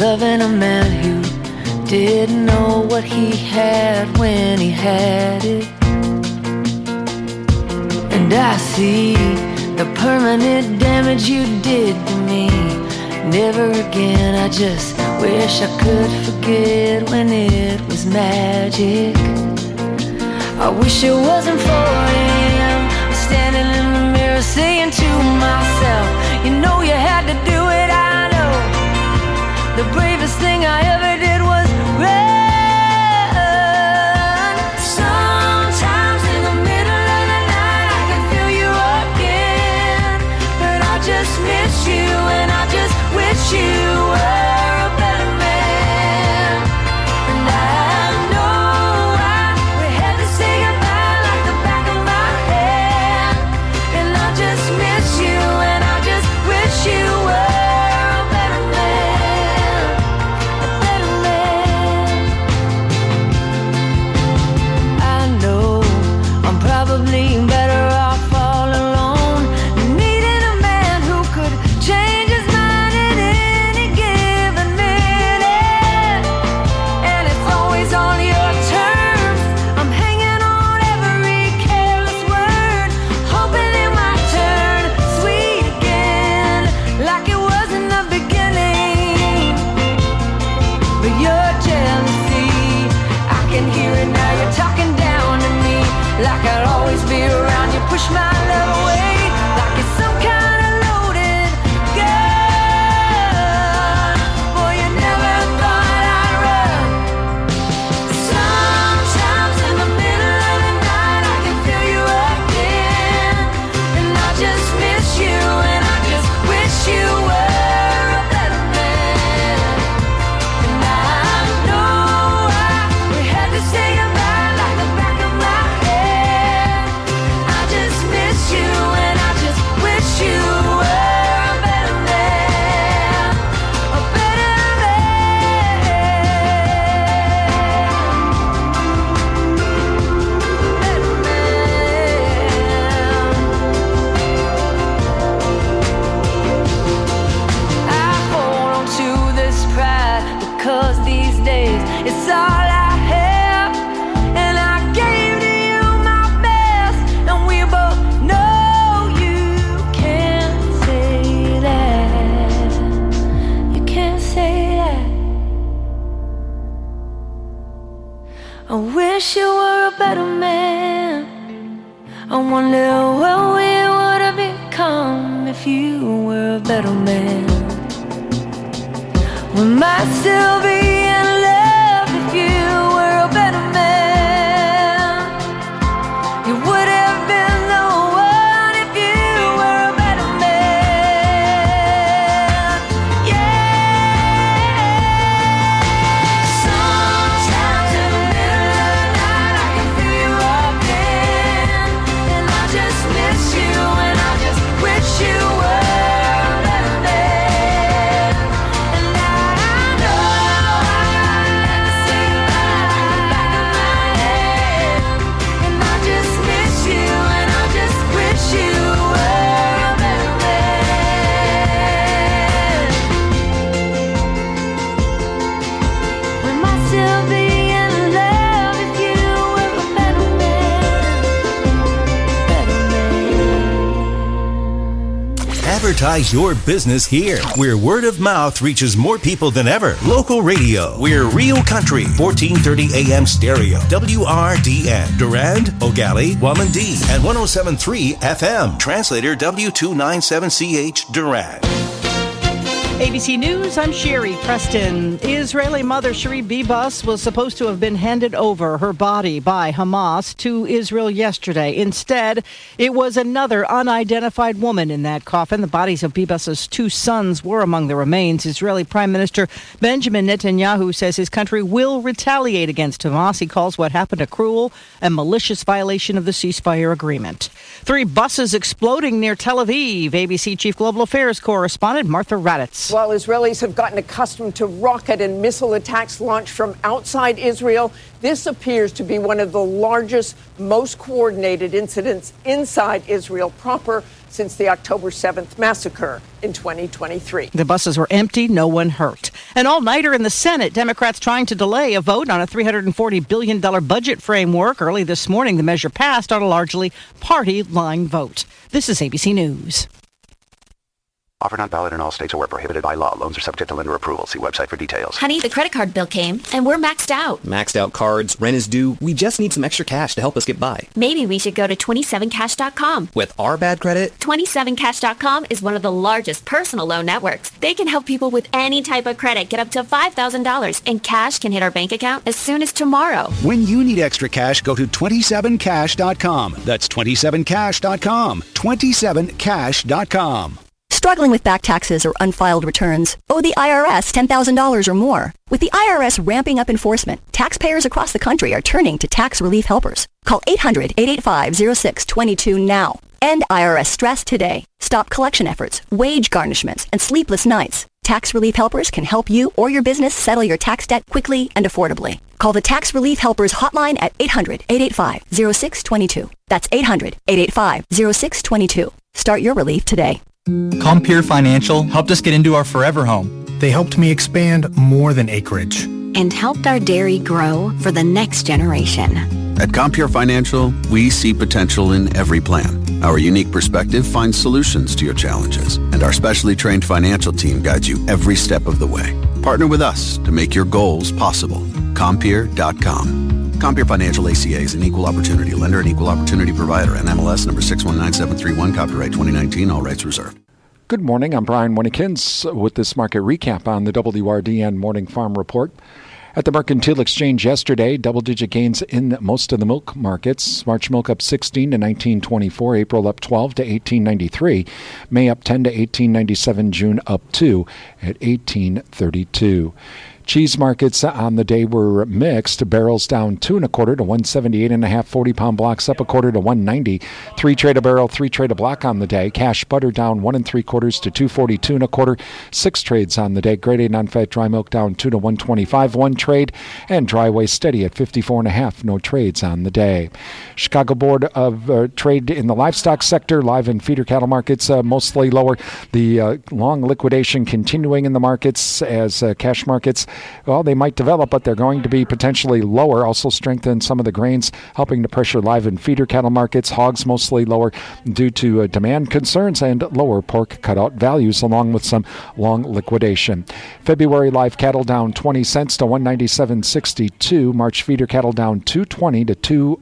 loving a man who didn't know what he had when he had it. And I see the permanent damage you did to me. Never again, I just wish I could forget when it was magic. I wish it wasn't 4 a.m. I'm standing in the mirror saying to myself, you know you had to do it, I know. The bravest thing I ever did was run. Sometimes in the middle of the night I can feel you again, but I just miss you and I just wish you were a better man. And I know we had to say goodbye like the back of my hand, and I just miss you and I just wish you were a better man, a better man. I know I'm probably better off all alone, needing a man who could change his mind at any given minute. And it's always on your terms. I'm hanging on every careless word, hoping it might turn sweet again, like it was in the beginning. But your jealousy, I can hear it now. You're talking down to me, like I'll always be around. You push my love away, like it's some kind of loaded gun. Boy, you never thought I'd run. Sometimes in the middle of the night I can feel you again, and I just miss you and I just wish you were a better man. And I know we had to say goodbye like the back of my head. I just miss you and I just wish you were a better man, a better man. I hold on to this pride because these days it's all I have, and I gave to you my best, and we both know you can't say that. You can't say that. I wish you were a better man. I wonder what we would have become if you were a better man. We might still be in love if you were a better man. You would have been the one if you were a better man. Yeah. Sometimes in the middle of the night I can feel you again, and I just miss you and I just wish you were a better man. And I know I had to say goodbye like the back of my head, and I just miss you and I just wish you were a better man. We might still be in love if you were a better man, better man. Advertise your business here, where word of mouth reaches more people than ever. Local radio. We're Real Country, 1430 AM stereo. WRDN. Durand, Ogali, Wamandee, and 107.3 FM. Translator W297CH Durand. ABC News, I'm Sherry Preston. Israeli mother Cherie Bibas was supposed to have been handed over her body by Hamas to Israel yesterday. Instead, it was another unidentified woman in that coffin. The bodies of Bibas's 2 sons were among the remains. Israeli Prime Minister Benjamin Netanyahu says his country will retaliate against Hamas. He calls what happened a cruel and malicious violation of the ceasefire agreement. 3 buses exploding near Tel Aviv. ABC Chief Global Affairs correspondent Martha Raddatz. While Israelis have gotten accustomed to rocket and missile attacks launched from outside Israel, this appears to be one of the largest, most coordinated incidents inside Israel proper since the October 7th massacre in 2023. The buses were empty, no one hurt. An all-nighter in the Senate, Democrats trying to delay a vote on a $340 billion budget framework. Early this morning, the measure passed on a largely party-line vote. This is ABC News. Offer not valid in all states or where prohibited by law. Loans are subject to lender approval. See website for details. Honey, the credit card bill came, and we're maxed out. Maxed out cards, rent is due. We just need some extra cash to help us get by. Maybe we should go to 27cash.com. With our bad credit? 27cash.com is one of the largest personal loan networks. They can help people with any type of credit get up to $5,000, and cash can hit our bank account as soon as tomorrow. When you need extra cash, go to 27cash.com. That's 27cash.com. 27cash.com. Struggling with back taxes or unfiled returns? Owe the IRS $10,000 or more? With the IRS ramping up enforcement, taxpayers across the country are turning to tax relief helpers. Call 800-885-0622 now. End IRS stress today. Stop collection efforts, wage garnishments, and sleepless nights. Tax relief helpers can help you or your business settle your tax debt quickly and affordably. Call the Tax Relief Helpers hotline at 800-885-0622. That's 800-885-0622. Start your relief today. Compeer Financial helped us get into our forever home. They helped me expand more than acreage. And helped our dairy grow for the next generation. At Compeer Financial, we see potential in every plan. Our unique perspective finds solutions to your challenges, and our specially trained financial team guides you every step of the way. Partner with us to make your goals possible. Compeer.com. Compeer Financial ACA is an equal opportunity lender and equal opportunity provider. NMLS number 619731, copyright 2019, all rights reserved. Good morning. I'm Brian Winnekins with this market recap on the WRDN Morning Farm Report. At the Mercantile Exchange yesterday, double-digit gains in most of the milk markets. March milk up 16 to 19.24, April up 12 to 18.93, May up 10 to 18.97, June up 2 at 18.32. Cheese markets on the day were mixed. Barrels down 2 1/4 to 178.5. 40-pound blocks up 1/4 to 190. 3 trade a barrel, 3 trade a block on the day. Cash butter down 1 3/4 to 242 1/4. 6 trades on the day. Grade A non-fat dry milk down 2 to 125. 1 trade, and dry whey steady at 54.5. No trades on the day. Chicago Board of Trade in the livestock sector, live and feeder cattle markets mostly lower. The long liquidation continuing in the markets as cash markets. Well, they might develop, but they're going to be potentially lower. Also strengthen some of the grains, helping to pressure live and feeder cattle markets. Hogs mostly lower due to demand concerns and lower pork cutout values, along with some long liquidation. February live cattle down 20 cents to 197.62. March feeder cattle down 2.20 to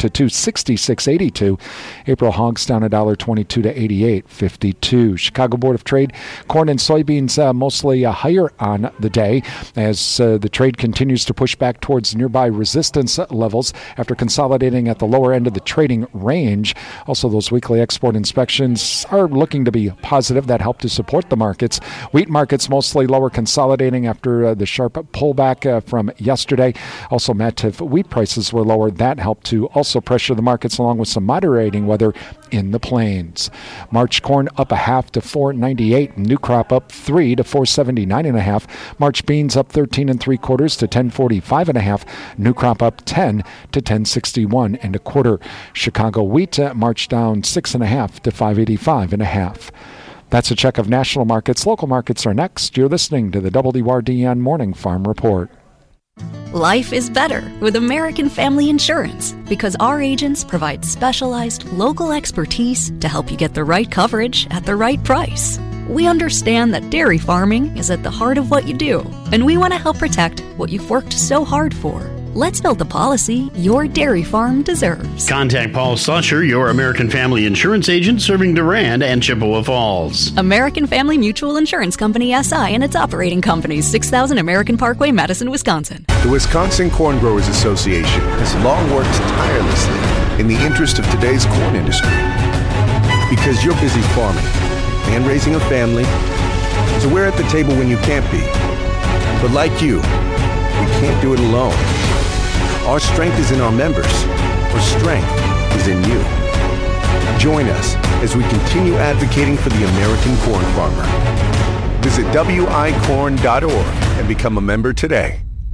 266.82. April hogs down $1.22 to 88.52. Chicago Board of Trade, corn and soybeans mostly higher on the day, as the trade continues to push back towards nearby resistance levels after consolidating at the lower end of the trading range. Also, those weekly export inspections are looking to be positive. That helped to support the markets. Wheat markets mostly lower, consolidating after the sharp pullback from yesterday. Also, Matif wheat prices were lower. That helped to also pressure the markets, along with some moderating weather in the plains. March corn up 1/2 to 4.98. New crop up 3 to 479.5. March beans up 13 3/4 to 10.45.5. New crop up 10 to 10.61 1/4. Chicago wheat March down 6.5 to 5.85.5. That's a check of national markets. Local markets are next. You're listening to the WRDN Morning Farm Report. Life is better with American Family Insurance because our agents provide specialized local expertise to help you get the right coverage at the right price. We understand that dairy farming is at the heart of what you do, and we want to help protect what you've worked so hard for. Let's build the policy your dairy farm deserves. Contact Paul Slusher, your American Family Insurance agent serving Durand and Chippewa Falls. American Family Mutual Insurance Company, SI, and its operating companies, 6000 American Parkway, Madison, Wisconsin. The Wisconsin Corn Growers Association has long worked tirelessly in the interest of today's corn industry. Because you're busy farming and raising a family, so we're at the table when you can't be. But like you, we can't do it alone. Our strength is in our members. Our strength is in you. Join us as we continue advocating for the American corn farmer. Visit wicorn.org and become a member today.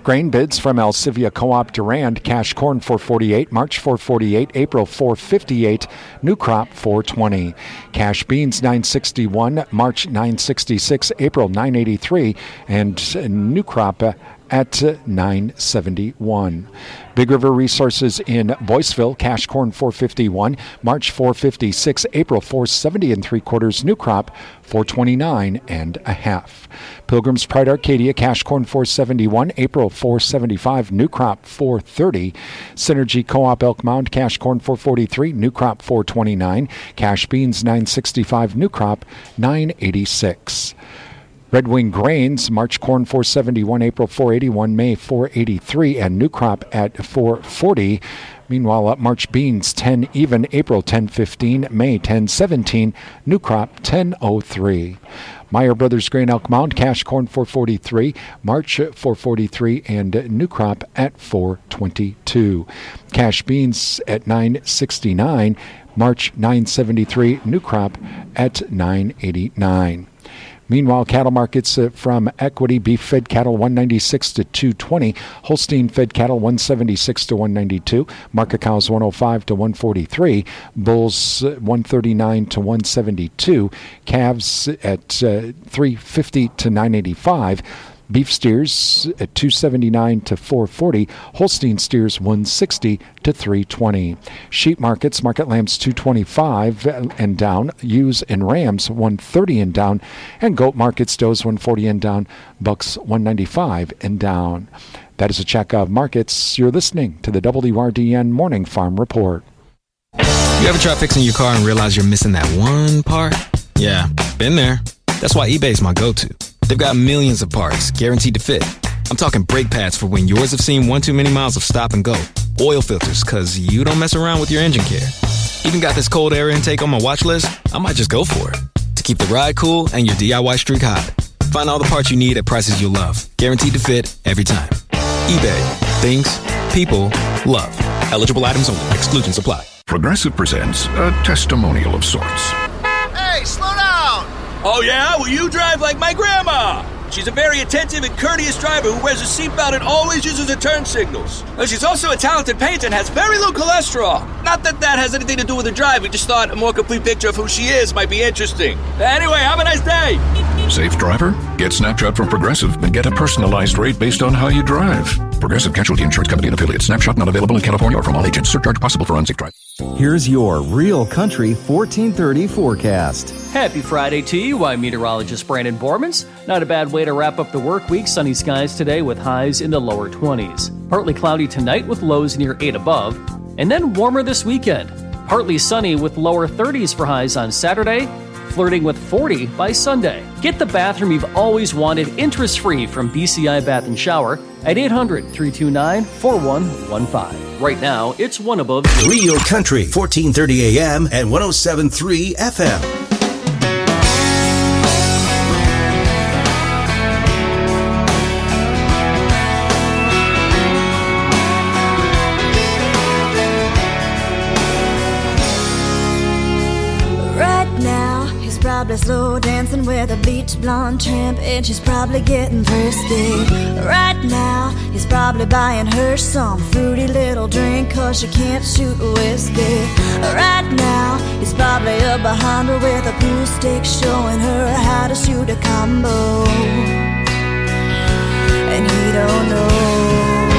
Grain bids from Alcivia Co-op Durand. Cash corn $4.48, March $4.48, April $4.58, new crop $4.20. Cash beans $9.61, March $9.66, April $9.83, and new crop at $9.71. Big River Resources in Boyceville, cash corn $4.51, March $4.56, April $4.70 3/4, new crop $4.29 1/2. Pilgrim's Pride Arcadia, cash corn $4.71, April $4.75, new crop $4.30. Synergy Co-op Elk Mound, cash corn $4.43, new crop $4.29. Cash beans $9.65, new crop $9.86. Red Wing Grains, March corn $4.71, April $4.81, May $4.83, and new crop at $4.40. Meanwhile, March beans 10 even, April 10.15, May 10.17, new crop 10.03. Meyer Brothers Grain Elk Mound, cash corn $4.43, March $4.43, and new crop at $4.22. Cash beans at $9.69, March $9.73, new crop at $9.89. Meanwhile, cattle markets from Equity, beef fed cattle $196 to $220, Holstein fed cattle $176 to $192, market cows $105 to $143, bulls $139 to $172, calves at $350 to $985. Beef steers at $279 to $440, Holstein steers $160 to $320. Sheep markets, market lambs $225 and down, ewes and rams $130 and down, and goat markets, does $140 and down, bucks $195 and down. That is a check of markets. You're listening to the WRDN Morning Farm Report. You ever try fixing your car and realize you're missing that one part? Yeah, been there. That's why eBay's my go-to. They've got millions of parts, guaranteed to fit. I'm talking brake pads for when yours have seen one too many miles of stop and go. Oil filters, because you don't mess around with your engine care. Even got this cold air intake on my watch list. I might just go for it. To keep the ride cool and your DIY streak hot. Find all the parts you need at prices you'll love. Guaranteed to fit every time. eBay. Things. People. Love. Eligible items only. Exclusions apply. Progressive presents a testimonial of sorts. Hey, slow down! Oh, yeah? Well, you drive like my grandma. She's a very attentive and courteous driver who wears a seatbelt and always uses her turn signals. Well, she's also a talented painter and has very low cholesterol. Not that that has anything to do with her drive. We just thought a more complete picture of who she is might be interesting. Anyway, have a nice day. Safe driver? Get Snapshot from Progressive and get a personalized rate based on how you drive. Progressive Casualty Insurance Company and affiliates. Snapshot not available in California or from all agents. Surcharge possible for unsafe drive. Here's your Real Country 1430 forecast. Happy Friday to you. I'm meteorologist Brandon Bormans. Not a bad way to wrap up the work week. Sunny skies today with highs in the lower 20s. Partly cloudy tonight with lows near 8 above. And then warmer this weekend. Partly sunny with lower 30s for highs on Saturday. Flirting with 40 by Sunday. Get the bathroom you've always wanted interest-free from BCI Bath & Shower at 800-329-4115. Right now, it's one above zero. Real Country, 1430 AM and 107.3 FM. Probably slow dancing with a bleach blonde tramp, and she's probably getting thirsty. Right now, he's probably buying her some fruity little drink, 'cause she can't shoot whiskey. Right now, he's probably up behind her with a pool stick, showing her how to shoot a combo. And he don't know.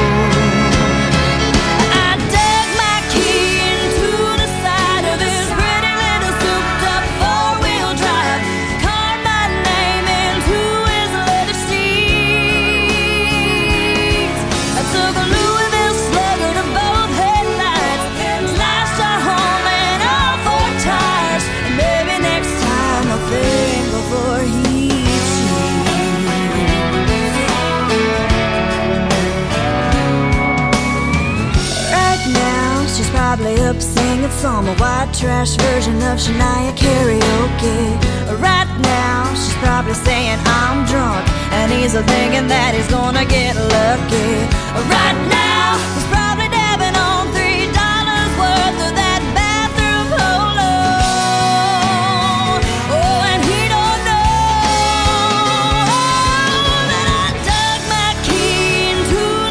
Up singing some white trash version of Shania karaoke. Right now, she's probably saying I'm drunk, and he's thinking that he's gonna get lucky. Right now, he's probably dabbing on $3 worth of that bathroom polo. Oh, and he don't know that I dug my key into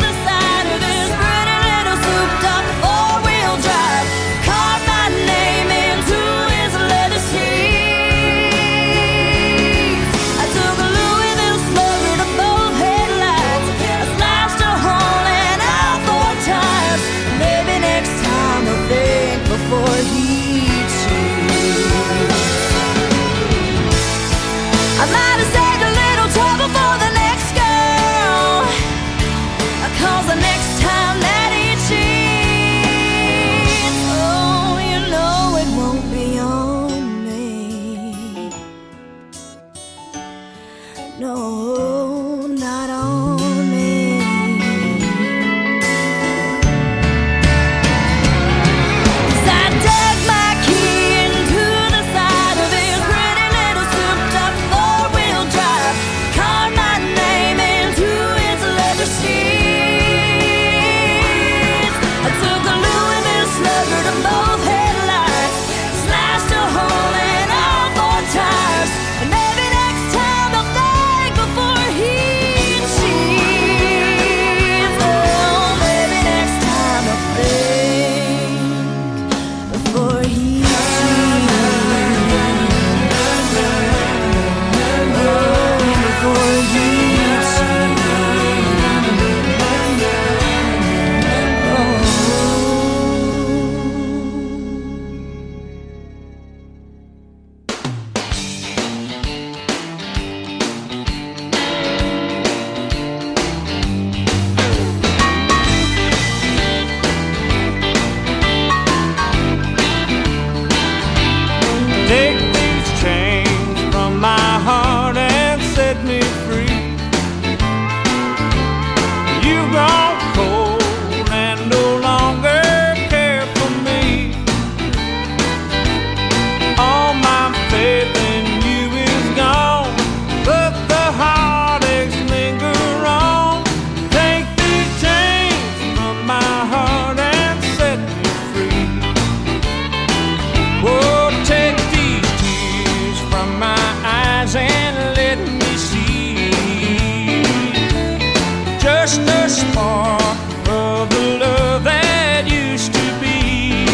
just a spark of the love that used to be.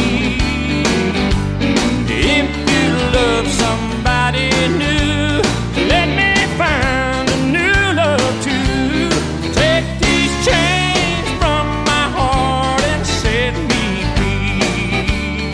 If you love somebody new, let me find a new love too. Take these chains from my heart and set me free.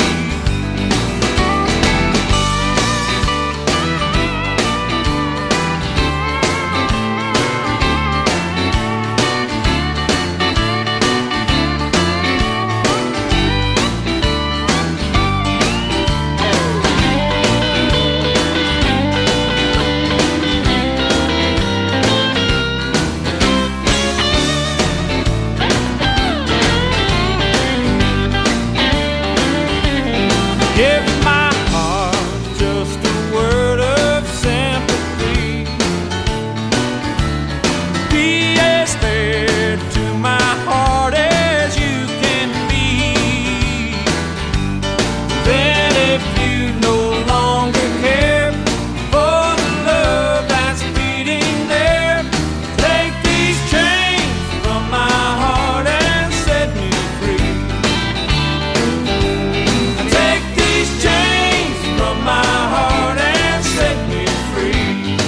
Give my heart just a word of sympathy. Be as fair to my heart as you can be. Then if you no longer care for the love that's beating there, take these chains from my heart and set me free. Take these chains from my heart and set me free.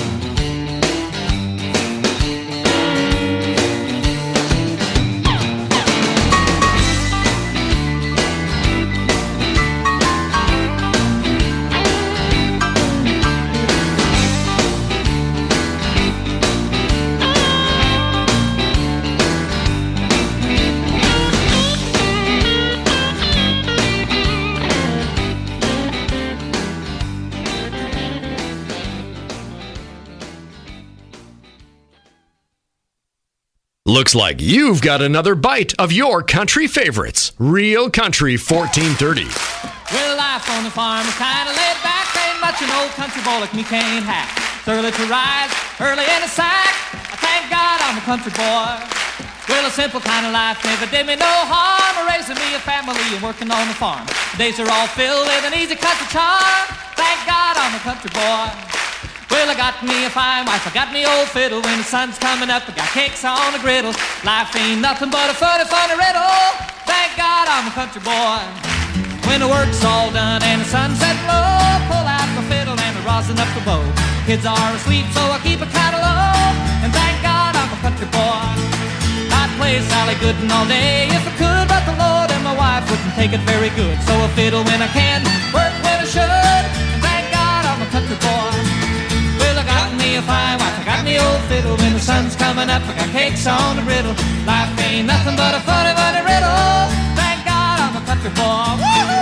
Looks like you've got another bite of your country favorites. Real Country 1430. Well, life on the farm is kind of laid back. Ain't much an old country boy like me can't hack. It's early to rise, early in the sack. I thank God I'm a country boy. Well, a simple kind of life never did me no harm. Raising me a family and working on the farm. Days are all filled with an easy country charm. Thank God I'm a country boy. Well, I got me a fine wife, I got me old fiddle. When the sun's coming up, I got cakes on the griddle. Life ain't nothing but a funny, funny riddle. Thank God I'm a country boy. When the work's all done and the sunset low, pull out my fiddle and I rosin up the bow. Kids are asleep, so I keep it kind of low. And thank God I'm a country boy. I'd play Sally Gooden all day if I could, but the Lord and my wife wouldn't take it very good. So I fiddle when I can, work when I should. And thank God I'm a country boy. Well, I got me a fine wife, I got me old fiddle. When the sun's coming up, I got cakes on the griddle. Life ain't nothing but a funny, funny riddle. Thank God I'm a country boy.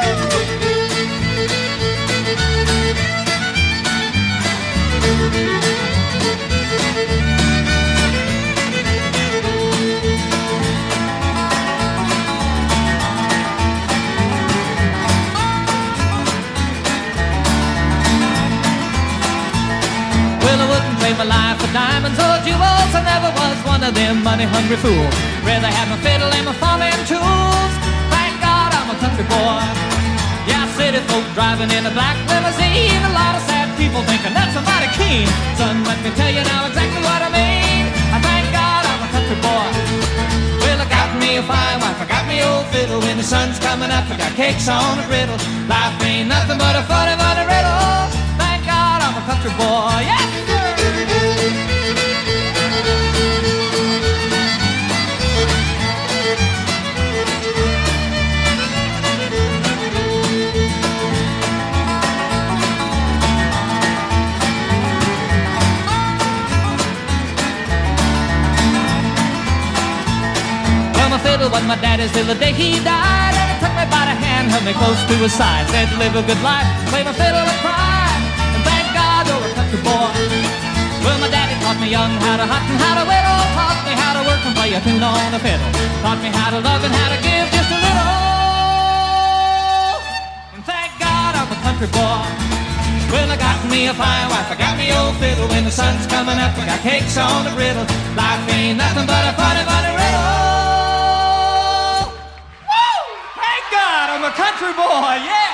Well, I wouldn't trade my life for diamonds or jewels. I never was one of them money-hungry fools. Rather have my fiddle and my farming tools. Thank God I'm a country boy. Yeah, city folk driving in a black limousine. A lot of sad people thinking that's a mighty keen. Son, let me tell you now exactly what I mean. I thank God I'm a country boy. Well, I got me a fine wife, I got me old fiddle. When the sun's coming up, I got cakes on the griddle. Life ain't nothing but a funny, funny riddle. Thank God I'm a country boy. Yeah. Well, my fiddle was my daddy's till the day he died. And he took me by the hand, held me close to his side. Said to live a good life, play my fiddle and cry. And thank God you're a country boy. Well, my daddy taught me young how to hunt and how to whittle. Taught me how to work and play a tune on the fiddle. Taught me how to love and how to give just a little. And thank God I'm a country boy. Well, I got me a fine wife, I got me old fiddle. When the sun's coming up, I got cakes on the griddle. Life ain't nothing but a funny, funny riddle. Woo! Thank God I'm a country boy, yeah!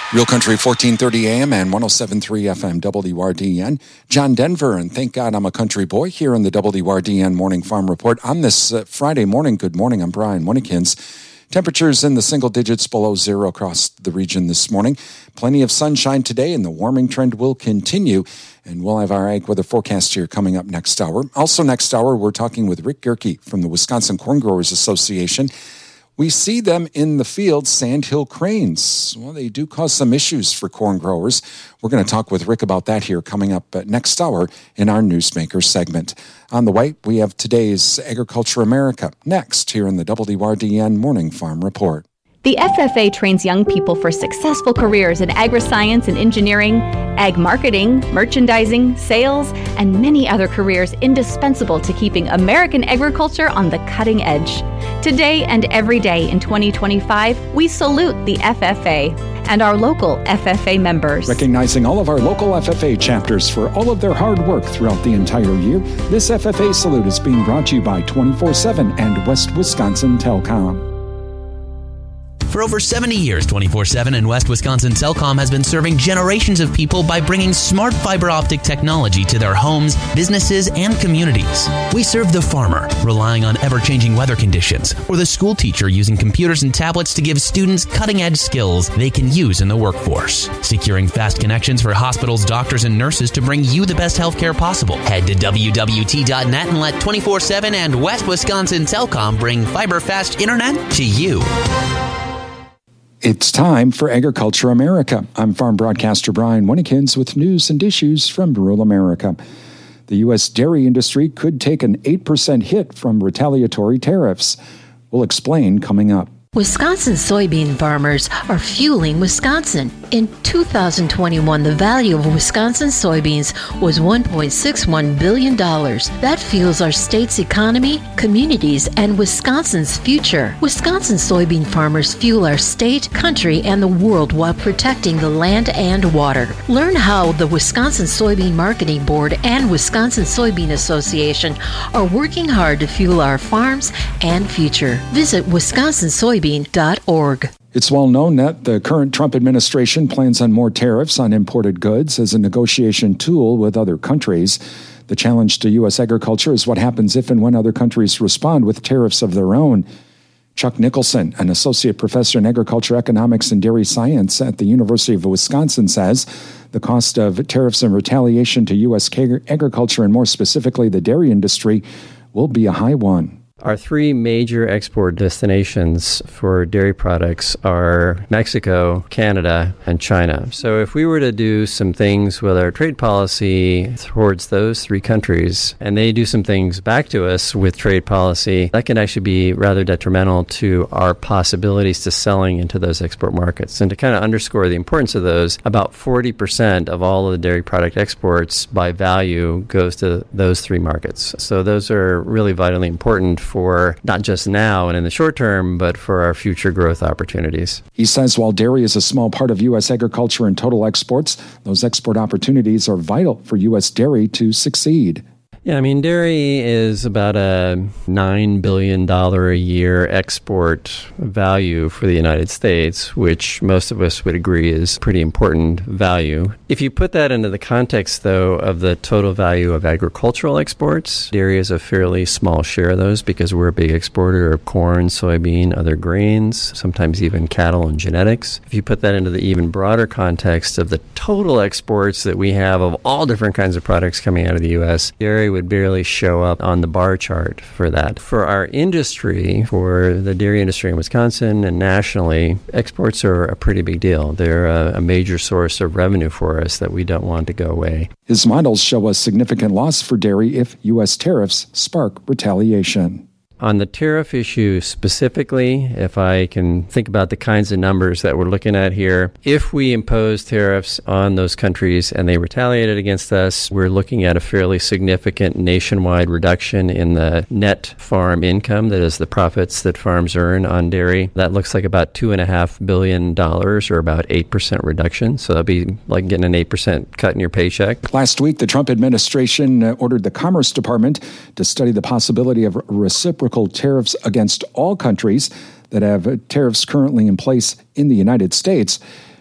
Real Country 1430 AM and 107.3 FM WRDN. John Denver, and thank God I'm a country boy here in the WRDN Morning Farm Report. On this Friday morning, good morning, I'm Brian Winnikins. Temperatures in the single digits below zero across the region this morning. Plenty of sunshine today, and the warming trend will continue. And we'll have our ag weather forecast here coming up next hour. Also next hour, we're talking with Rick Gerke from the Wisconsin Corn Growers Association. We see them in the field, sandhill cranes. Well, they do cause some issues for corn growers. We're going to talk with Rick about that here coming up next hour in our Newsmaker segment. On the way, we have today's Agriculture America next here in the WRDN Morning Farm Report. The FFA trains young people for successful careers in agri-science and engineering, ag marketing, merchandising, sales, and many other careers indispensable to keeping American agriculture on the cutting edge. Today and every day in 2025, we salute the FFA and our local FFA members. Recognizing all of our local FFA chapters for all of their hard work throughout the entire year, this FFA salute is being brought to you by 24/7 and West Wisconsin Telecom. For over 70 years, 24/7 and West Wisconsin Telecom has been serving generations of people by bringing smart fiber optic technology to their homes, businesses, and communities. We serve the farmer, relying on ever-changing weather conditions, or the school teacher using computers and tablets to give students cutting-edge skills they can use in the workforce. Securing fast connections for hospitals, doctors, and nurses to bring you the best healthcare possible. Head to WWT.net and let 24/7 and West Wisconsin Telecom bring fiber fast internet to you. It's time for Agriculture America. I'm farm broadcaster Brian Winnikins with news and issues from rural America. The U.S. dairy industry could take an 8% hit from retaliatory tariffs. We'll explain coming up. Wisconsin soybean farmers are fueling Wisconsin. In 2021, the value of Wisconsin soybeans was $1.61 billion. That fuels our state's economy, communities, and Wisconsin's future. Wisconsin soybean farmers fuel our state, country, and the world while protecting the land and water. Learn how the Wisconsin Soybean Marketing Board and Wisconsin Soybean Association are working hard to fuel our farms and future. Visit wisconsinsoybean.org. It's well known that the current Trump administration plans on more tariffs on imported goods as a negotiation tool with other countries. The challenge to U.S. agriculture is what happens if and when other countries respond with tariffs of their own. Chuck Nicholson, an associate professor in agriculture economics and dairy science at the University of Wisconsin, says the cost of tariffs and retaliation to U.S. agriculture, and more specifically the dairy industry, will be a high one. Our three major export destinations for dairy products are Mexico, Canada, and China. So if we were to do some things with our trade policy towards those three countries, and they do some things back to us with trade policy, that can actually be rather detrimental to our possibilities to selling into those export markets. And to kind of underscore the importance of those, about 40% of all of the dairy product exports by value goes to those three markets. So those are really vitally important for not just now and in the short term, but for our future growth opportunities. He says while dairy is a small part of U.S. agriculture and total exports, those export opportunities are vital for U.S. dairy to succeed. Yeah, I mean, dairy is about a $9 billion a year export value for the United States, which most of us would agree is pretty important value. If you put that into the context, though, of the total value of agricultural exports, dairy is a fairly small share of those because we're a big exporter of corn, soybean, other grains, sometimes even cattle and genetics. If you put that into the even broader context of the total exports that we have of all different kinds of products coming out of the U.S., dairy would barely show up on the bar chart for that. For our industry, for the dairy industry in Wisconsin and nationally, exports are a pretty big deal. They're a major source of revenue for us that we don't want to go away. His models show a significant loss for dairy if U.S. tariffs spark retaliation. On the tariff issue specifically, if I can think about the kinds of numbers that we're looking at here, if we impose tariffs on those countries and they retaliated against us, we're looking at a fairly significant nationwide reduction in the net farm income, that is the profits that farms earn on dairy. That looks like about $2.5 billion or about 8% reduction. So that'd be like getting an 8% cut in your paycheck. Last week, the Trump administration ordered the Commerce Department to study the possibility of reciprocal tariffs against all countries that have tariffs currently in place in the United States.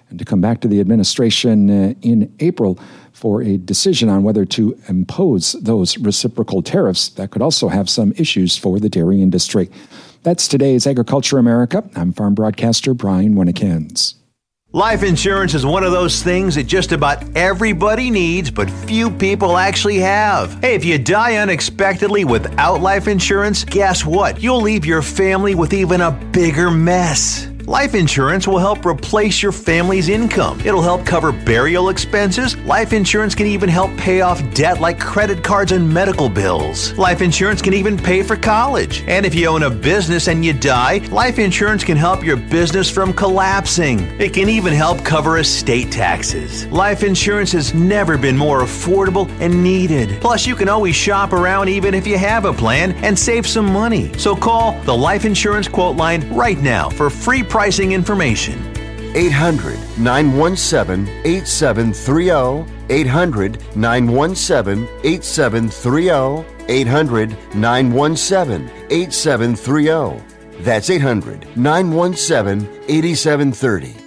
and to come back to the administration in April for a decision on whether to impose those reciprocal tariffs that could also have some issues for the dairy industry. That's today's Agriculture America. I'm farm broadcaster Brian Winnekins. Life insurance is one of those things that just about everybody needs, but few people actually have. Hey, if you die unexpectedly without life insurance, guess what? You'll leave your family with even a bigger mess. Life insurance will help replace your family's income. It'll help cover burial expenses. Life insurance can even help pay off debt like credit cards and medical bills. Life insurance can even pay for college. And if you own a business and you die, life insurance can help your business from collapsing. It can even help cover estate taxes. Life insurance has never been more affordable and needed. Plus, you can always shop around even if you have a plan and save some money. So call the Life Insurance Quote Line right now for free pricing information. 800-917-8730. 800-917-8730. 800-917-8730. That's 800-917-8730.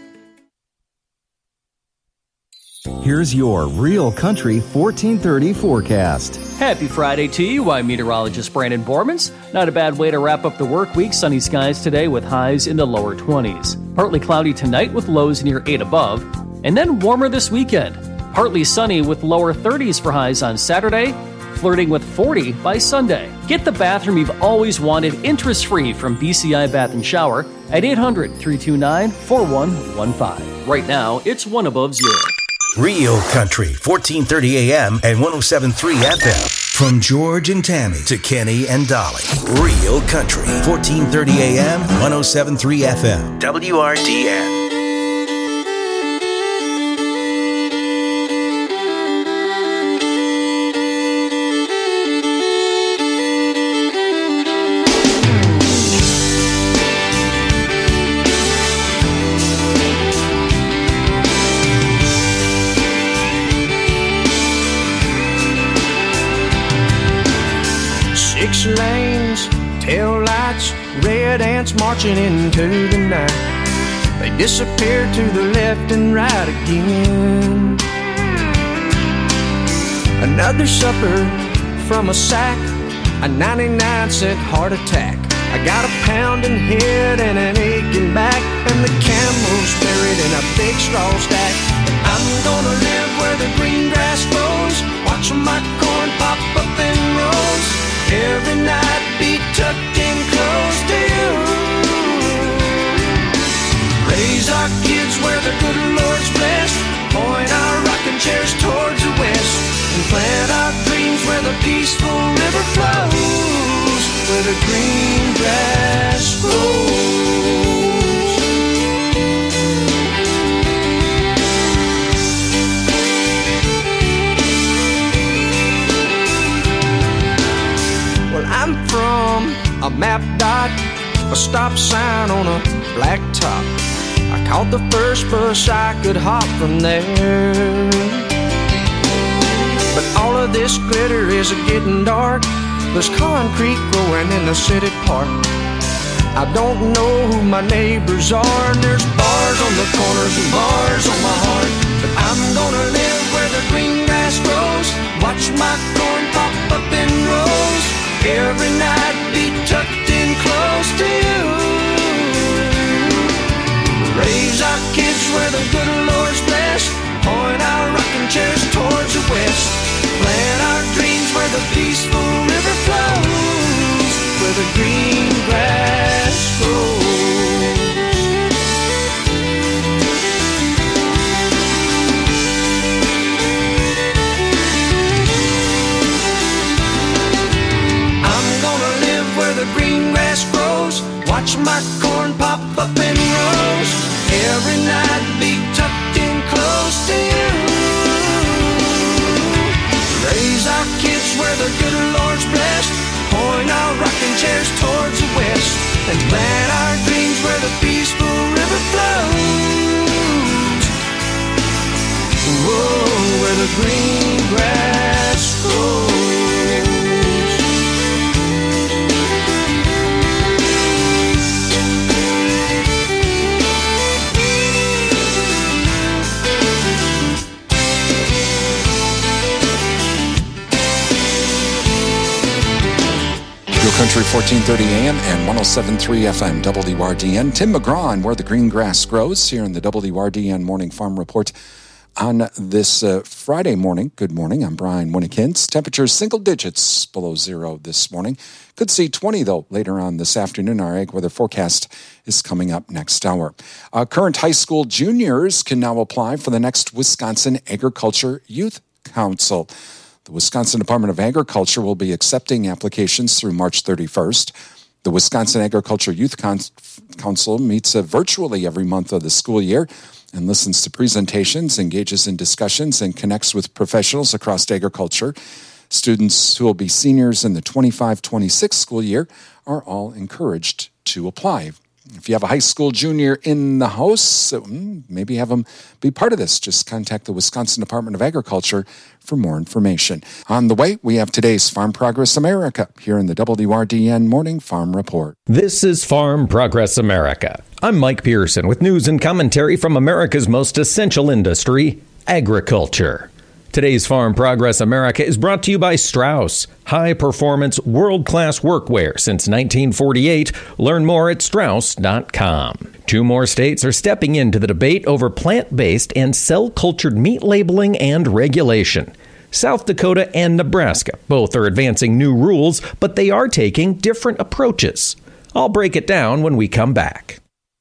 Here's your Real Country 1430 forecast. Happy Friday to you. I'm meteorologist Brandon Bormans. Not a bad way to wrap up the work week. Sunny skies today with highs in the lower 20s. Partly cloudy tonight with lows near 8 above. And then warmer this weekend. Partly sunny with lower 30s for highs on Saturday. Flirting with 40 by Sunday. Get the bathroom you've always wanted interest-free from BCI Bath & Shower at 800-329-4115. Right now, it's 1 above 0. Real Country, 1430 AM and 107.3 FM. From George and Tammy to Kenny and Dolly. Real Country, 1430 AM, 107.3 FM. WRDN. Lanes, tail lights, red ants marching into the night. They disappear to the left and right again. Another supper from a sack, a 99-cent heart attack. I got a pounding head and an aching back, and the camel's buried in a big straw stack. I'm gonna live where the green grass grows, watch my corn pop up in rows. Every night be tucked in close to you. Raise our kids where the good Lord's blessed. Point our rocking chairs towards the west. And plant our dreams where the peaceful river flows. Where the green grass grows. I'm from a map dot, a stop sign on a black top. I caught the first bus I could hop from there. But all of this glitter is getting dark. There's concrete growing in the city park. I don't know who my neighbors are, and there's bars on the corners and bars on my heart. But I'm gonna live where the green grass grows, watch my corn pop up in rows. Every night be tucked in close to you. Raise our kids where the good Lord's blessed. Point our rocking chairs towards the west. Plant our dreams where the peaceful river flows. Where the green grass grows. The green grass grows, watch my corn pop up in rows. Every night be tucked in close to you. Raise our kids where the good Lord's blessed. Point our rocking chairs towards the west. And plant our dreams where the peaceful river flows. Whoa, where the green grass grows. Country 1430 AM and 107.3 FM WRDN. Tim McGraw on Where the Green Grass Grows here in the WRDN Morning Farm Report on this Friday morning. Good morning. I'm Brian Winnekins. Temperatures single digits below zero this morning. Could see 20, though, later on this afternoon. Our ag weather forecast is coming up next hour. Current high school juniors can now apply for the next Wisconsin Agriculture Youth Council. The Wisconsin Department of Agriculture will be accepting applications through March 31st. The Wisconsin Agriculture Youth Council meets virtually every month of the school year and listens to presentations, engages in discussions, and connects with professionals across agriculture. Students who will be seniors in the 25-26 school year are all encouraged to apply. If you have a high school junior in the house, maybe have them be part of this. Just contact the Wisconsin Department of Agriculture for more information. On the way, we have today's Farm Progress America here in the WRDN Morning Farm Report. This is Farm Progress America. I'm Mike Pearson with news and commentary from America's most essential industry, agriculture. Today's Farm Progress America is brought to you by Strauss, high-performance, world-class workwear since 1948. Learn more at Strauss.com. 2 more states are stepping into the debate over plant-based and cell-cultured meat labeling and regulation. South Dakota and Nebraska both are advancing new rules, but they are taking different approaches. I'll break it down when we come back.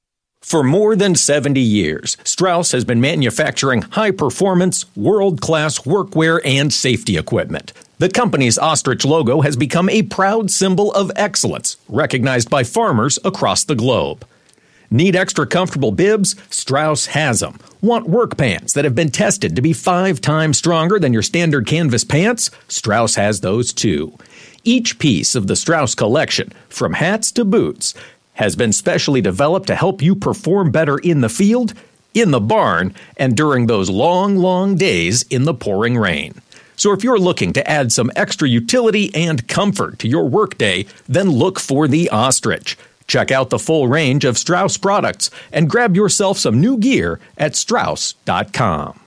For more than 70 years, Strauss has been manufacturing high-performance, world-class workwear and safety equipment. The company's ostrich logo has become a proud symbol of excellence, recognized by farmers across the globe. Need extra comfortable bibs? Strauss has them. Want work pants that have been tested to be 5 times stronger than your standard canvas pants? Strauss has those too. Each piece of the Strauss collection, from hats to boots, has been specially developed to help you perform better in the field, in the barn, and during those long, long days in the pouring rain. So if you're looking to add some extra utility and comfort to your workday, then look for the Ostrich. Check out the full range of Strauss products and grab yourself some new gear at Strauss.com.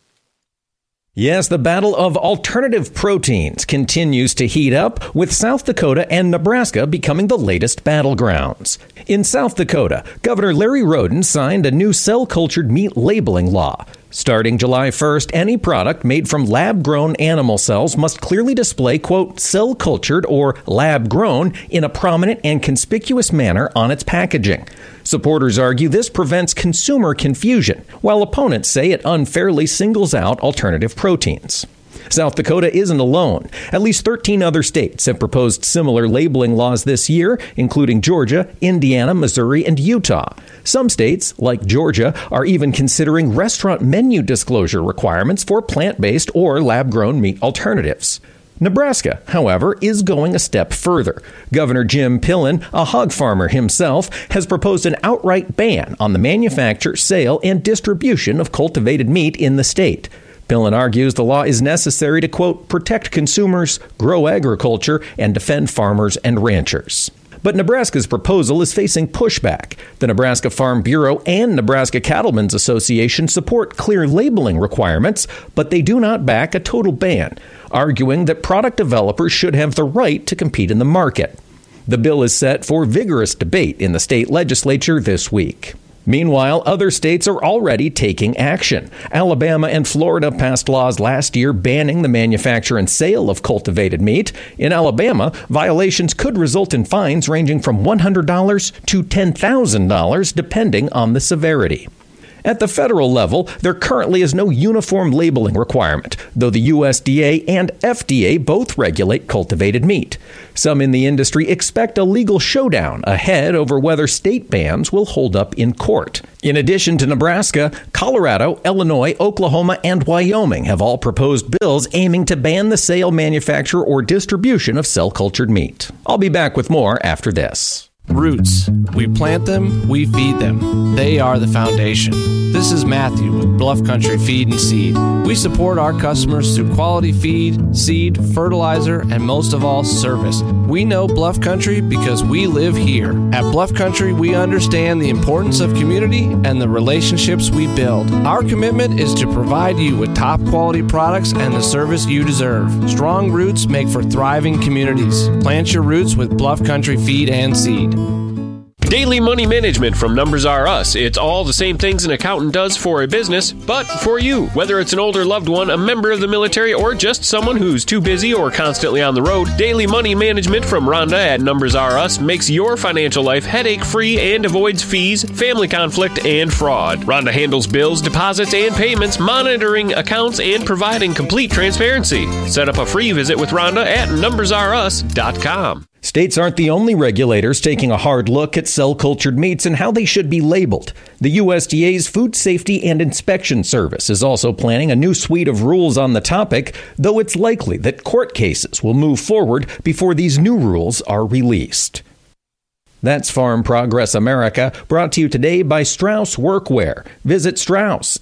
Yes, the battle of alternative proteins continues to heat up, with South Dakota and Nebraska becoming the latest battlegrounds. In South Dakota, Governor Larry Roden signed a new cell-cultured meat labeling law. Starting July 1st, any product made from lab-grown animal cells must clearly display, quote, cell-cultured or lab-grown in a prominent and conspicuous manner on its packaging. Supporters argue this prevents consumer confusion, while opponents say it unfairly singles out alternative proteins. South Dakota isn't alone. At least 13 other states have proposed similar labeling laws this year, including Georgia, Indiana, Missouri, and Utah. Some states, like Georgia, are even considering restaurant menu disclosure requirements for plant-based or lab-grown meat alternatives. Nebraska, however, is going a step further. Governor Jim Pillen, a hog farmer himself, has proposed an outright ban on the manufacture, sale, and distribution of cultivated meat in the state. Pillen argues the law is necessary to, quote, protect consumers, grow agriculture, and defend farmers and ranchers. But Nebraska's proposal is facing pushback. The Nebraska Farm Bureau and Nebraska Cattlemen's Association support clear labeling requirements, but they do not back a total ban, arguing that product developers should have the right to compete in the market. The bill is set for vigorous debate in the state legislature this week. Meanwhile, other states are already taking action. Alabama and Florida passed laws last year banning the manufacture and sale of cultivated meat. In Alabama, violations could result in fines ranging from $100 to $10,000, depending on the severity. At the federal level, there currently is no uniform labeling requirement, though the USDA and FDA both regulate cultivated meat. Some in the industry expect a legal showdown ahead over whether state bans will hold up in court. In addition to Nebraska, Colorado, Illinois, Oklahoma, and Wyoming have all proposed bills aiming to ban the sale, manufacture, or distribution of cell-cultured meat. I'll be back with more after this. Roots. We plant them, we feed them. They are the foundation. This is Matthew with Bluff Country Feed and Seed. We support our customers through quality feed, seed, fertilizer, and most of all, service. We know Bluff Country because we live here. At Bluff Country, we understand the importance of community and the relationships we build. Our commitment is to provide you with top quality products and the service you deserve. Strong roots make for thriving communities. Plant your roots with Bluff Country Feed and Seed. Daily Money Management from Numbers R Us. It's all the same things an accountant does for a business, but for you. Whether it's an older loved one, a member of the military, or just someone who's too busy or constantly on the road, Daily Money Management from Rhonda at Numbers R Us makes your financial life headache-free and avoids fees, family conflict, and fraud. Rhonda handles bills, deposits, and payments, monitoring accounts, and providing complete transparency. Set up a free visit with Rhonda at numbersrus.com. States aren't the only regulators taking a hard look at cell-cultured meats and how they should be labeled. The USDA's Food Safety and Inspection Service is also planning a new suite of rules on the topic, though it's likely that court cases will move forward before these new rules are released. That's Farm Progress America, brought to you today by Strauss Workwear. Visit Strauss,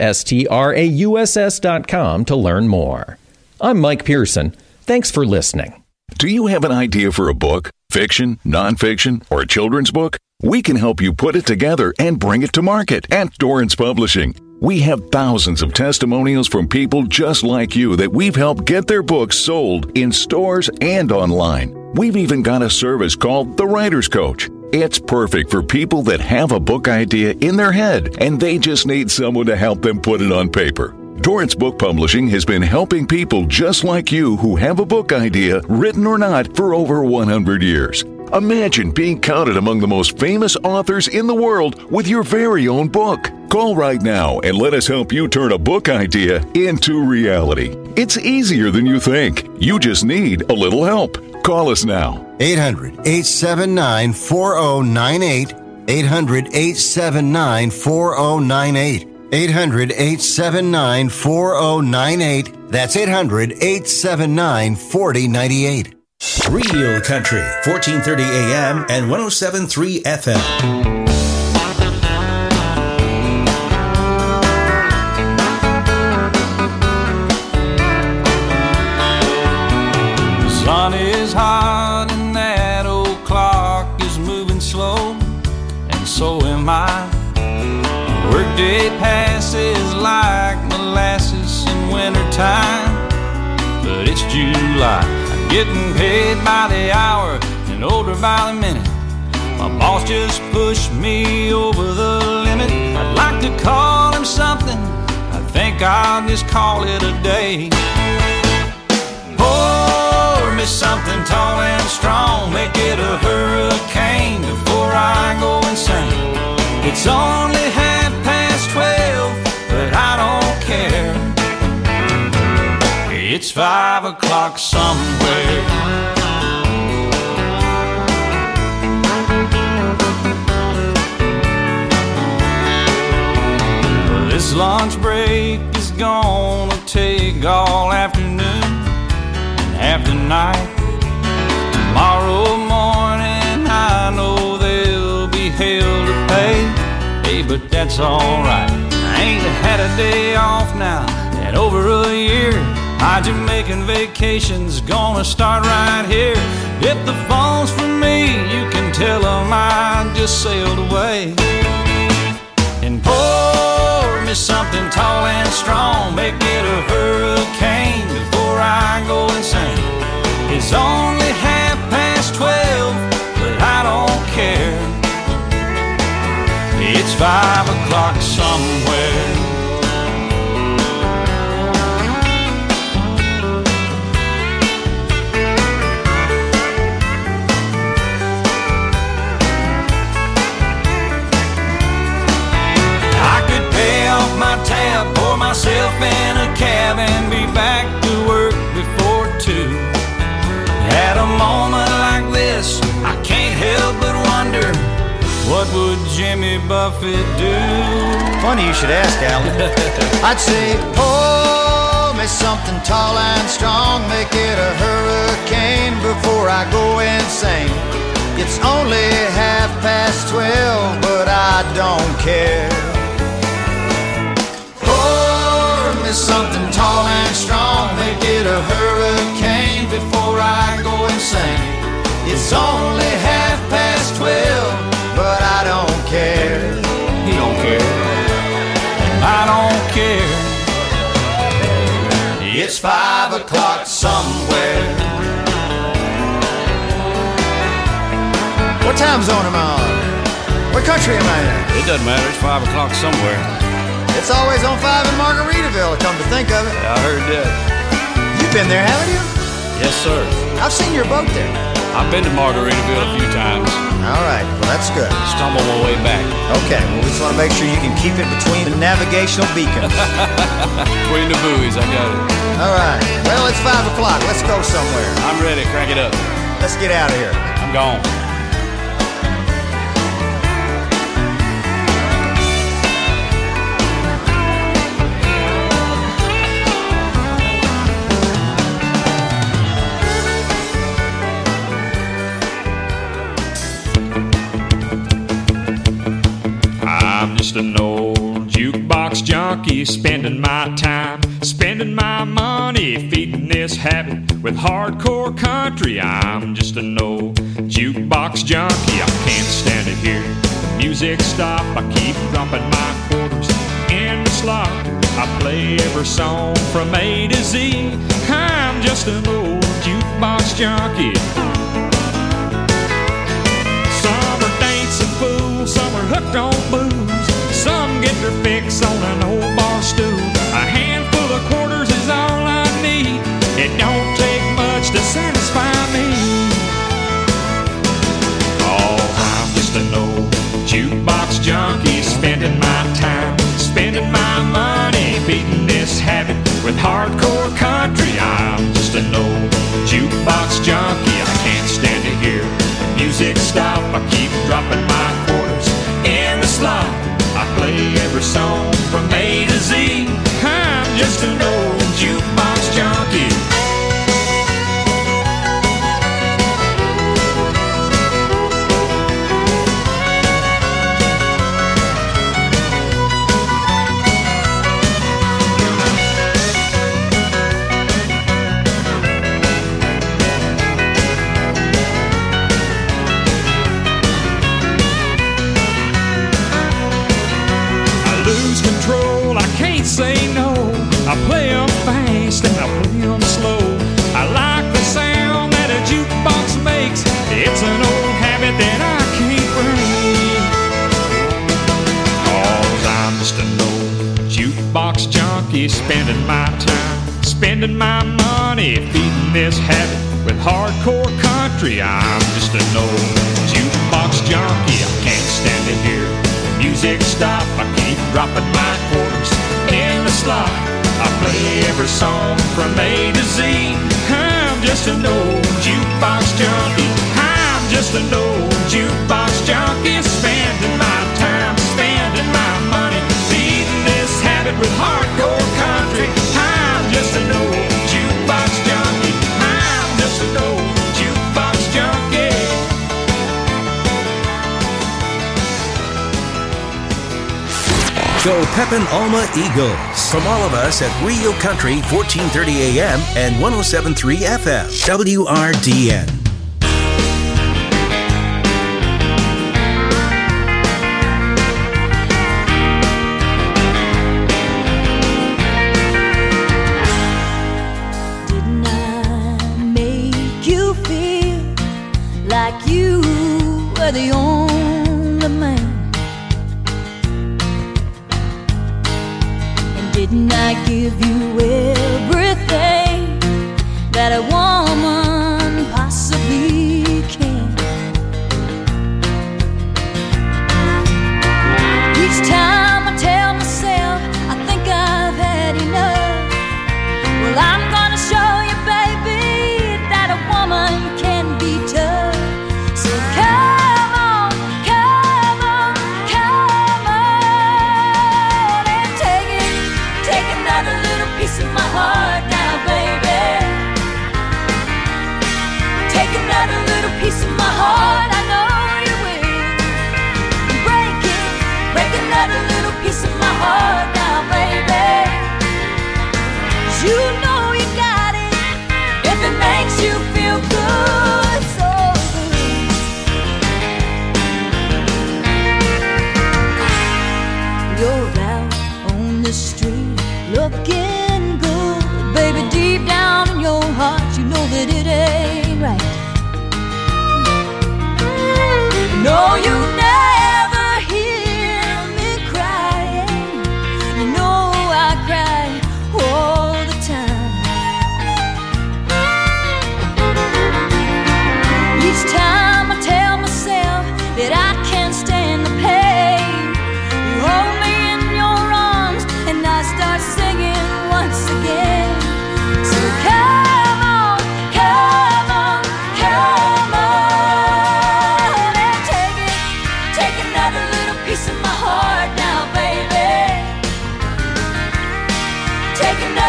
STRAUSS.com to learn more. I'm Mike Pearson. Thanks for listening. Do you have an idea for a book, fiction, nonfiction, or a children's book? We can help you put it together and bring it to market at Dorrance Publishing. We have thousands of testimonials from people just like you that we've helped get their books sold in stores and online. We've even got a service called The Writer's Coach. It's perfect for people that have a book idea in their head and they just need someone to help them put it on paper. Dorrance Book Publishing has been helping people just like you who have a book idea, written or not, for over 100 years. Imagine being counted among the most famous authors in the world with your very own book. Call right now and let us help you turn a book idea into reality. It's easier than you think. You just need a little help. Call us now. 800-879-4098. 800-879-4098. 800-879-4098. That's 800-879-4098. Real Country, 1430 AM and 107.3 FM. The sun is hot and that old clock is moving slow, and so am I. Workday passes like molasses in wintertime, but it's July. I'm getting paid by the hour and older by the minute. My boss just pushed me over the limit. I'd like to call him something, I think I'll just call it a day. Pour me something tall and strong, make it a hurricane before I go insane. It's only 12, but I don't care. It's 5 o'clock somewhere. Well, this lunch break is gonna take all afternoon and half the night. Tomorrow morning I know there'll be hell to pay. Hey, but that's alright. I ain't had a day off now in over a year. My Jamaican vacation's gonna start right here. If the phone's for me, you can tell them I just sailed away. And pour me something tall and strong, make it a hurricane before I go insane. It's only 12:30, but I don't care. It's 5 o'clock somewhere. I could pay off my tab, pour myself in a cab, and be back to work before 2. At a moment like this, I can't help but wonder, what would Jimmy Buffett do? Funny you should ask, Alan. I'd say, pour me something tall and strong, make it a hurricane before I go insane. It's only 12:30, but I don't care. something tall and strong, make it a hurricane before I go insane. It's only 12:30, but I don't care. He don't care, and I don't care. It's 5 o'clock somewhere. What time zone am I on? What country am I in? It doesn't matter, it's 5 o'clock somewhere. It's always on 5 in Margaritaville, come to think of it. Yeah, I heard that. You've been there, haven't you? Yes, sir. I've seen your boat there. I've been to Margaritaville a few times. All right, well, that's good. Stumble my way back. Okay, well, we just want to make sure you can keep it between the navigational beacons. Between the buoys, I got it. All right, well, it's 5 o'clock. Let's go somewhere. I'm ready, crank it up. Let's get out of here. I'm gone. I'm just an old jukebox junkie, spending my time, spending my money, feeding this habit with hardcore country. I'm just an old jukebox junkie. I can't stand it here. The music stop. I keep dropping my quarters in the slot. I play every song from A to Z. I'm just an old jukebox junkie. Some are dancing fools, some are hooked on booze. Some get their fix on an old bar stool. A handful of quarters is all I need. It don't take much to satisfy me. Oh, I'm just an old jukebox junkie, spending my time, spending my money, feeding this habit with hardcore country. I'm just an old jukebox junkie. I can't stand it here. The music stop. I keep dropping my quarters in the slot. I play every song from A to Z. I'm just an old jukebox junkie. Control, I can't say no. I play them fast and I play them slow. I like the sound that a jukebox makes. It's an old habit that I can't break. 'Cause I'm just an old jukebox junkie, spending my time, spending my money, feeding this habit with hardcore country. I'm just an old jukebox junkie. I can't stand it here. Music stop. I keep dropping my quarters in the slot. I play every song from A to Z. I'm just an old jukebox junkie. I'm just an old jukebox junkie, spending my time, spending my money, feeding this habit with hardcore country. I'm just an old jukebox junkie. I'm just an old jukebox junkie. Go Pepin Alma Eagles. From all of us at Radio Country, 1430 AM and 107.3 FM. WRDN. Didn't I make you feel like you were the only man? Didn't I give you everything that a woman possibly can? Each time I tell myself I think I've had enough, well, I'm gonna show you, baby, that a woman can be tough. So come on, come on, come on and take another little piece of my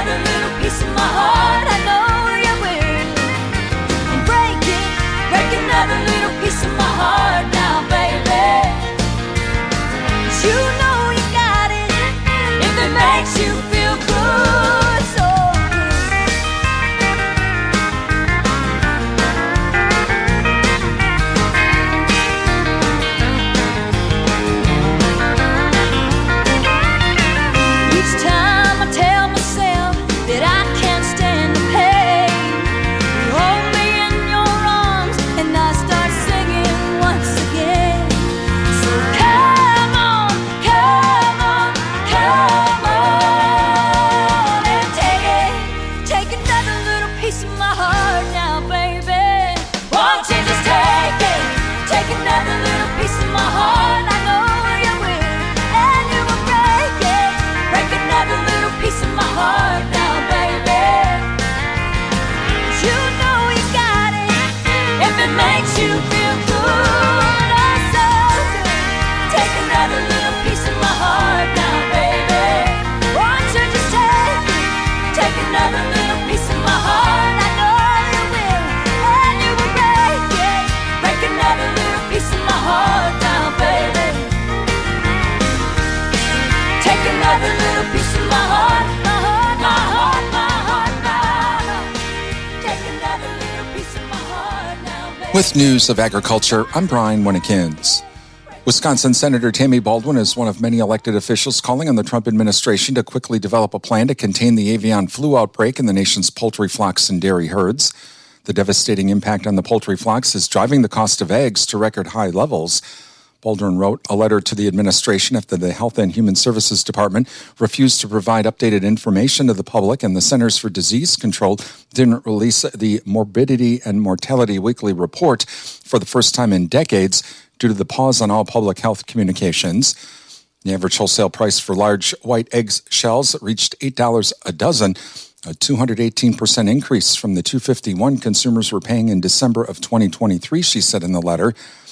another little piece of my heart. I know you will. Break another little piece of my heart now, baby. 'Cause you know you got it if it makes you feel good, so each time I tell myself that I can't stand the pain, you hold me in your arms and I start singing once again. So come on, come on, come on and take another little piece of my heart now, baby. Won't you just take another little piece of my heart? I know you will, and you will break another little piece of my heart now, baby. 'Cause you know you got it if it makes you feel good, oh so good. Take another little piece of my heart now, baby. Won't you just take another little piece of my heart? I know you will, and you will break another little piece of my heart now, baby. Take another little piece of my heart, my heart, my heart, my heart, my heart. Take another little piece of my heart now, baby. With news of agriculture, I'm Brian Winnekins. Wisconsin Senator Tammy Baldwin is one of many elected officials calling on the Trump administration to quickly develop a plan to contain the avian flu outbreak in the nation's poultry flocks and dairy herds. The devastating impact on the poultry flocks is driving the cost of eggs to record high levels. Baldwin wrote a letter to the administration after the Health and Human Services Department refused to provide updated information to the public, and the Centers for Disease Control didn't release the Morbidity and Mortality Weekly Report for the first time in decades due to the pause on all public health communications. The average wholesale price for large white egg shells reached $8 a dozen, a 218% increase from the $2.51 consumers were paying in December of 2023, she said in the letter.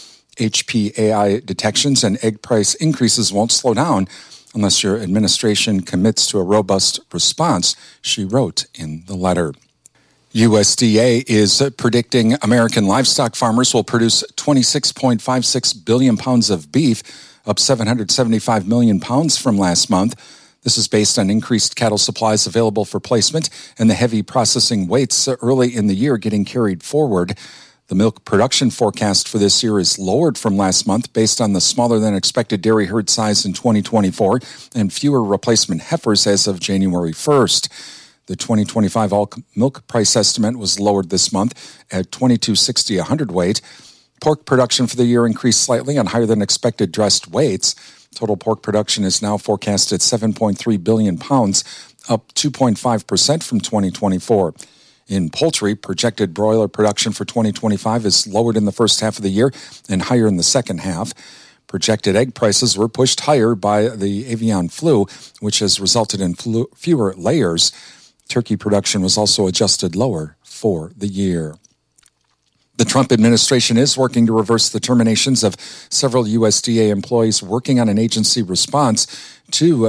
HPAI detections and egg price increases won't slow down unless your administration commits to a robust response, she wrote in the letter. USDA is predicting American livestock farmers will produce 26.56 billion pounds of beef, up 775 million pounds from last month. This is based on increased cattle supplies available for placement and the heavy processing weights early in the year getting carried forward. The milk production forecast for this year is lowered from last month based on the smaller than expected dairy herd size in 2024 and fewer replacement heifers as of January 1st. The 2025 all milk price estimate was lowered this month at $22.60 a hundredweight. Pork production for the year increased slightly on higher than expected dressed weights. Total pork production is now forecast at 7.3 billion pounds, up 2.5% from 2024. In poultry, projected broiler production for 2025 is lowered in the first half of the year and higher in the second half. Projected egg prices were pushed higher by the avian flu, which has resulted in fewer layers. Turkey production was also adjusted lower for the year. The Trump administration is working to reverse the terminations of several USDA employees working on an agency response to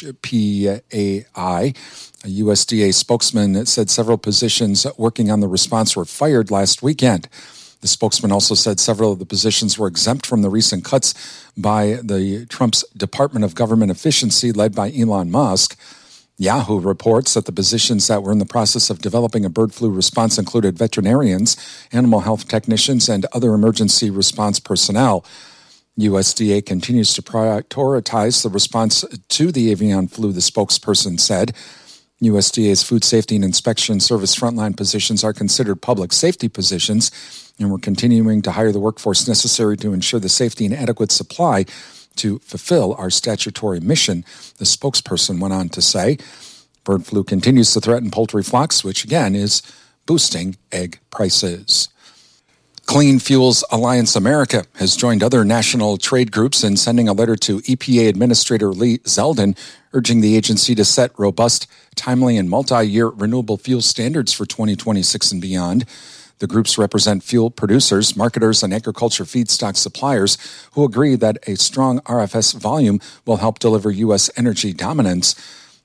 HPAI. A USDA spokesman said several positions working on the response were fired last weekend. The spokesman also said several of the positions were exempt from the recent cuts by the Trump's Department of Government Efficiency led by Elon Musk. Yahoo reports that the positions that were in the process of developing a bird flu response included veterinarians, animal health technicians, and other emergency response personnel. USDA continues to prioritize the response to the avian flu, the spokesperson said. USDA's Food Safety and Inspection Service frontline positions are considered public safety positions, and we're continuing to hire the workforce necessary to ensure the safety and adequate supply to fulfill our statutory mission, the spokesperson went on to say. Bird flu continues to threaten poultry flocks, which again is boosting egg prices. Clean Fuels Alliance America has joined other national trade groups in sending a letter to EPA Administrator Lee Zeldin, urging the agency to set robust, timely, and multi-year renewable fuel standards for 2026 and beyond. The groups represent fuel producers, marketers, and agriculture feedstock suppliers who agree that a strong RFS volume will help deliver U.S. energy dominance.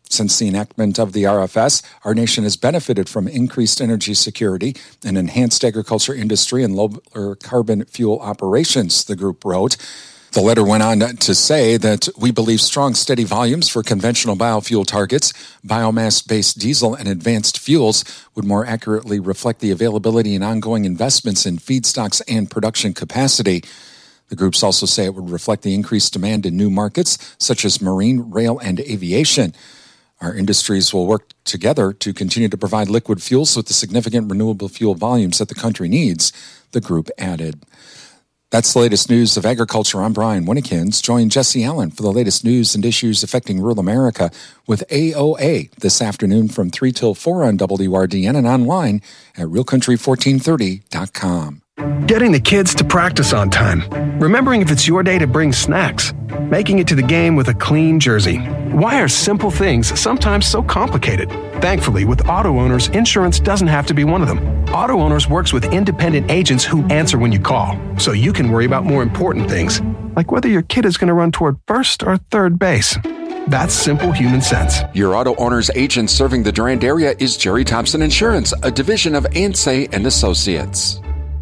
Since the enactment of the RFS, our nation has benefited from increased energy security, an enhanced agriculture industry, and lower carbon fuel operations, the group wrote. The letter went on to say that we believe strong, steady volumes for conventional biofuel targets, biomass-based diesel, and advanced fuels would more accurately reflect the availability and ongoing investments in feedstocks and production capacity. The groups also say it would reflect the increased demand in new markets, such as marine, rail, and aviation. Our industries will work together to continue to provide liquid fuels with the significant renewable fuel volumes that the country needs, the group added. That's the latest news of agriculture. I'm Brian Winnekins. Join Jesse Allen for the latest news and issues affecting rural America with AOA this afternoon from 3 till 4 on WRDN and online at realcountry1430.com. Getting the kids to practice on time. Remembering if it's your day to bring snacks. Making it to the game with a clean jersey. Why are simple things sometimes so complicated? Thankfully, with Auto Owners, insurance doesn't have to be one of them. Auto Owners works with independent agents who answer when you call, so you can worry about more important things, like whether your kid is going to run toward first or third base. That's simple human sense. Your Auto Owners agent serving the Durand area is Jerry Thompson Insurance, a division of Ansay and Associates.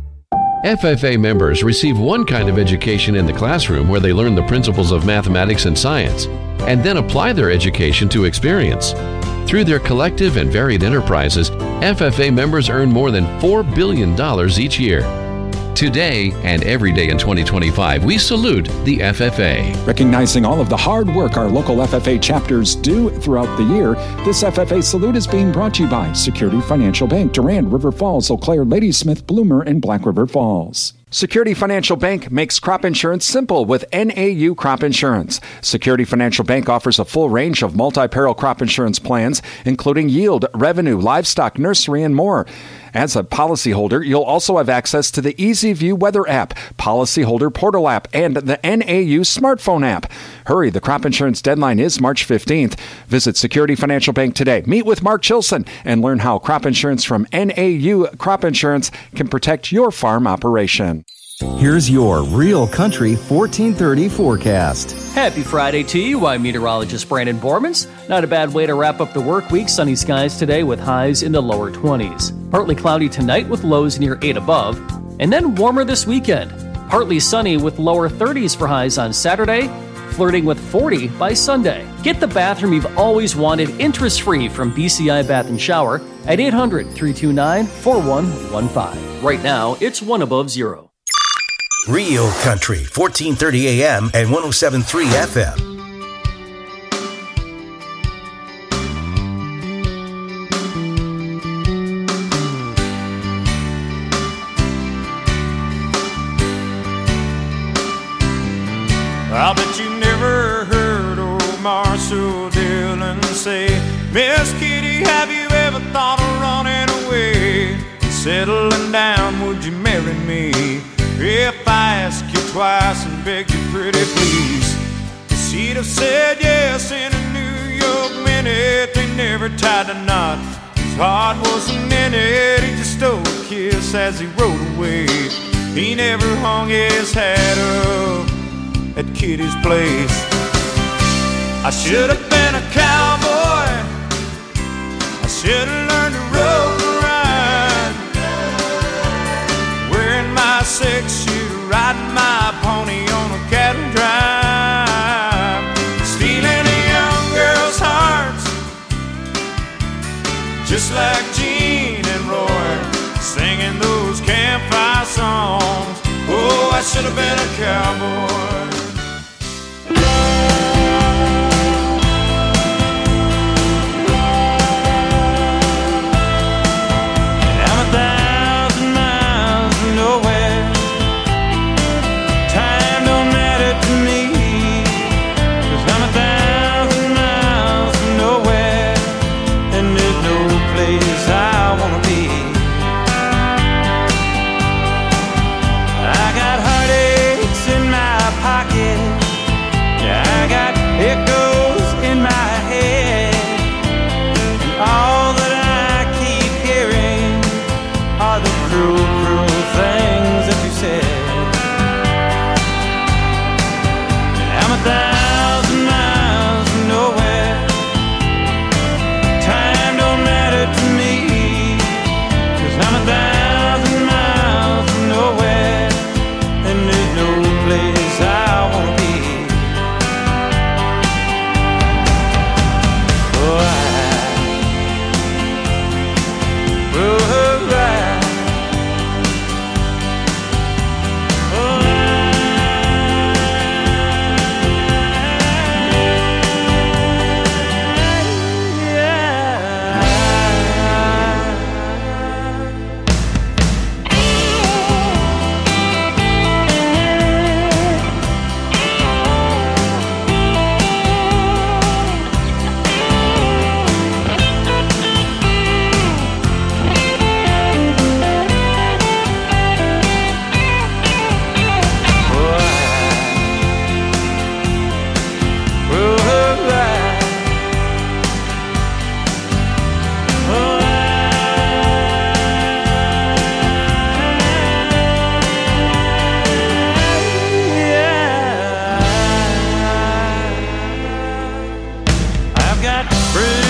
FFA members receive one kind of education in the classroom where they learn the principles of mathematics and science, and then apply their education to experience. Through their collective and varied enterprises, FFA members earn more than $4 billion each year. Today and every day in 2025, we salute the FFA. Recognizing all of the hard work our local FFA chapters do throughout the year, this FFA salute is being brought to you by Security Financial Bank, Durand, River Falls, Eau Claire, Ladysmith, Bloomer, and Black River Falls. Security Financial Bank makes crop insurance simple with NAU Crop Insurance. Security Financial Bank offers a full range of multi-peril crop insurance plans, including yield, revenue, livestock, nursery, and more. As a policyholder, you'll also have access to the EasyView Weather app, Policyholder Portal app, and the NAU smartphone app. Hurry, the crop insurance deadline is March 15th. Visit Security Financial Bank today. Meet with Mark Chilson and learn how crop insurance from NAU Crop Insurance can protect your farm operation. Here's your Real Country 1430 forecast. Happy Friday to you. I'm meteorologist Brandon Bormans. Not a bad way to wrap up the work week. Sunny skies today with highs in the lower 20s. Partly cloudy tonight with lows near 8 above. And then warmer this weekend. Partly sunny with lower 30s for highs on Saturday, flirting with 40 by Sunday. Get the bathroom you've always wanted interest-free from BCI Bath & Shower at 800-329-4115. Right now, it's 1 above 0. Real Country, 1430 AM and 107.3 FM. I bet you never heard old Marshall Dillon say, Miss Kitty, have you ever thought of running away? Settling down, would you marry me? If I ask you twice and beg you pretty please, she'd have said yes in a New York minute. They never tied a knot, his heart wasn't in it. He just stole a kiss as he rode away. He never hung his hat up at Kitty's place. I should have been a cowboy, I should have learned to rope and ride, wearing my 6-shooter, riding my pony on a cattle drive, stealing a young girl's hearts, just like Gene and Roy, singing those campfire songs. Oh, I should have been a cowboy. Pocket Friend